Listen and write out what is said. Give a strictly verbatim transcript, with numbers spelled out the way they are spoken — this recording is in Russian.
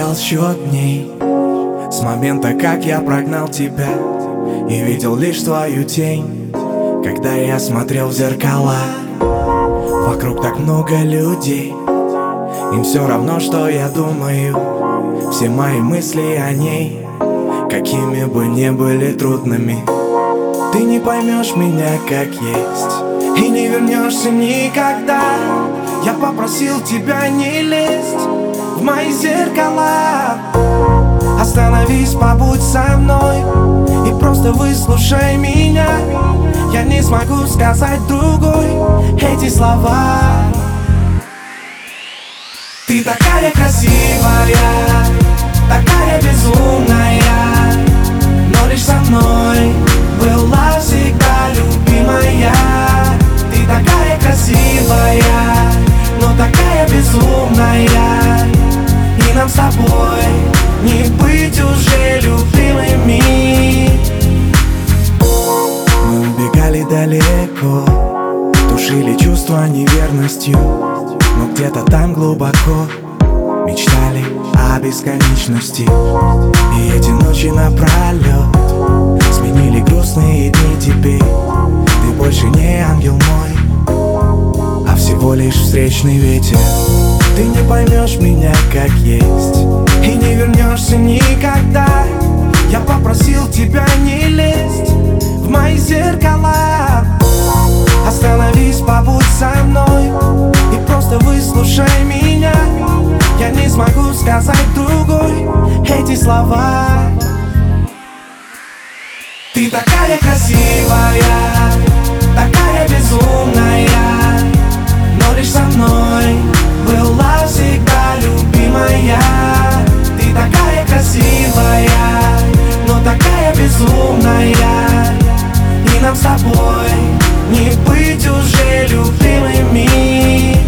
считал счет дней с момента, как я прогнал тебя и видел лишь твою тень, когда я смотрел в зеркала. Вокруг так много людей, им все равно, что я думаю. Все мои мысли о ней, какими бы ни были трудными. Ты не поймешь меня как есть и не вернешься никогда. Я попросил тебя не лезть в мои зеркала. Остановись, побудь со мной и просто выслушай меня. Я не смогу сказать другой эти слова. Ты такая красивая, такая безумная, но лишь со мной была всегда любимая. Ты такая красивая, но такая безумная, и нам с тобой не быть уже любимыми. Мы убегали далеко, тушили чувства неверностью, но где-то там глубоко мечтали о бесконечности. И эти ночи напролет сменили грустные дни. Теперь ты больше не ангел мой, а всего лишь встречный ветер. Ты не поймешь меня как есть и не вернешься никогда. Я попросил тебя не лезть в мои зеркала. Остановись, побудь со мной и просто выслушай меня. Я не смогу сказать другой эти слова. Ты такая красивая, такая безумная, но лишь со мной была всегда любимая. Ты такая красивая, но такая безумная, и нам с тобой не быть уже любимыми.